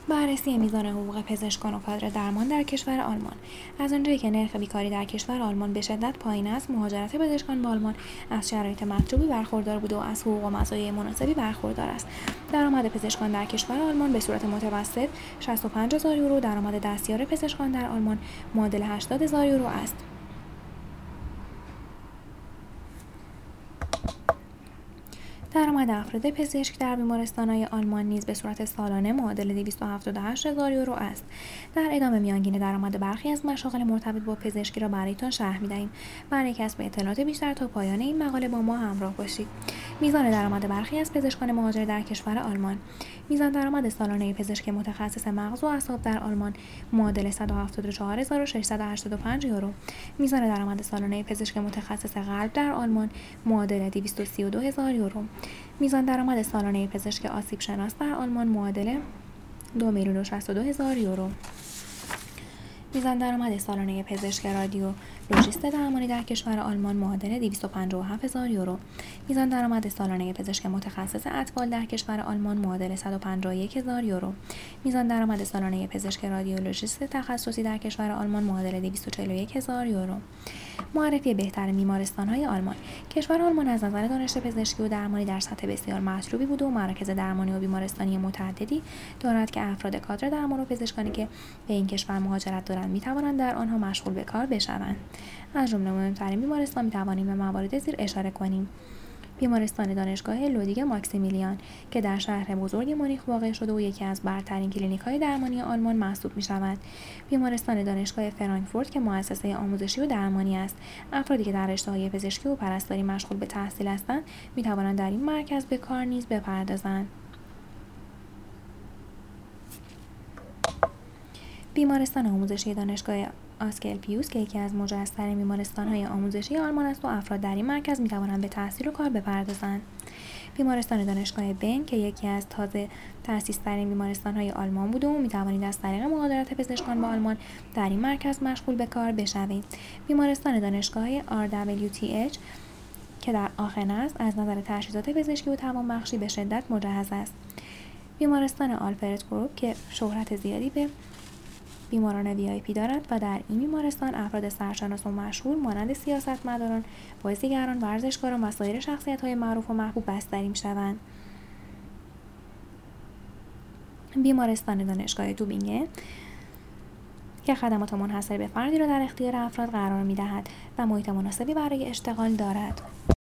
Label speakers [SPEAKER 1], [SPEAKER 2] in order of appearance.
[SPEAKER 1] بررسی میزان حقوق پزشکان و کادر درمان در کشور آلمان. از آنجایی که نرخ بیکاری در کشور آلمان به شدت پایین است، مهاجرت پزشکان به آلمان از شرایط مطلوبی برخوردار بوده و از حقوق و مزایای مناسبی برخوردار است. درآمد پزشکان در کشور آلمان به صورت متوسط 65,000 یورو، درآمد دستیار پزشکان در آلمان معادل 80,000 یورو است. درآمد افراد پزشک در بیمارستان‌های آلمان نیز به صورت سالانه معادل 278,000 یورو است. در ادامه میانگین درآمد برخی از مشاغل مرتبط با پزشکی را برایتان شرح می‌دهیم. برای کسب اطلاعات بیشتر تا پایان این مقاله با ما همراه باشید. میزان درآمد برخی از پزشکان مهاجر در کشور آلمان. میزان درآمد سالانه پزشک متخصص مغز و اعصاب در آلمان معادل 174,685 یورو. میزان درآمد سالانه پزشک متخصص قلب در آلمان معادل 232,000 یورو. میزان درآمد سالانه پزشک آسیب شناس در آلمان معادل 2,062,000 یورو. میزان درآمد سالانه پزشک رادیولوژیست درمانی در کشور آلمان معادل 257,000 یورو. میزان درآمد سالانه پزشک متخصص اطفال در کشور آلمان معادل 151,000 یورو. میزان درآمد سالانه پزشک رادیولوژیست تخصصی در کشور آلمان معادل 241,000 یورو. معرفی بهتر بیمارستان‌های آلمان. کشور آلمان از نظر دانش پزشکی و درمانی در سطح بسیار مطلوبی بوده و مراکز درمانی و بیمارستانی متعددی دارد که افراد کادر درمان و پزشکانی که به این کشور مهاجرت دارند می‌توانند در آنها مشغول به کار بشوند. از جمله مهمترین بیمارستان می‌توانیم به موارد زیر اشاره کنیم: بیمارستان دانشگاه لودویگ ماکسیمیلیان که در شهر بزرگ مونیخ واقع شده و یکی از برترین کلینیک‌های درمانی آلمان محسوب می‌شود. بیمارستان دانشگاه فرانکفورت که مؤسسه آموزشی و درمانی است. افرادی که در رشته‌های پزشکی و پرستاری مشغول به تحصیل هستند می‌توانند در این مرکز به کار نیز بپردازند. بیمارستان آموزشی دانشگاه آسکلپیوس که یکی از مجهزترین بیمارستان‌های آموزشی آلمان است و افراد در این مرکز می‌توانند به تحصیل و کار بپردازند. بیمارستان دانشگاه بن که یکی از تازه تأسیس‌ترین بیمارستان‌های آلمان بوده و می‌توانید از طریق مهاجرت پزشکان به آلمان در این مرکز مشغول به کار بشوید. بیمارستان دانشگاه RWTH که در آخن است از نظر تجهیزات پزشکی و توانبخشی به شدت مجهز است. بیمارستان آلفرد گروپ که شهرت زیادی به بیماران VIP دارد و در این بیمارستان افراد سرشناس و مشهور مانند سیاستمداران، بازیگران، ورزشکاران و سایر شخصیت‌های معروف و محبوب بستری می‌شوند. بیمارستان دانشگاه توبینگن که خدمات منحصر به فردی را در اختیار افراد قرار می‌دهد و محیط مناسبی برای اشتغال دارد.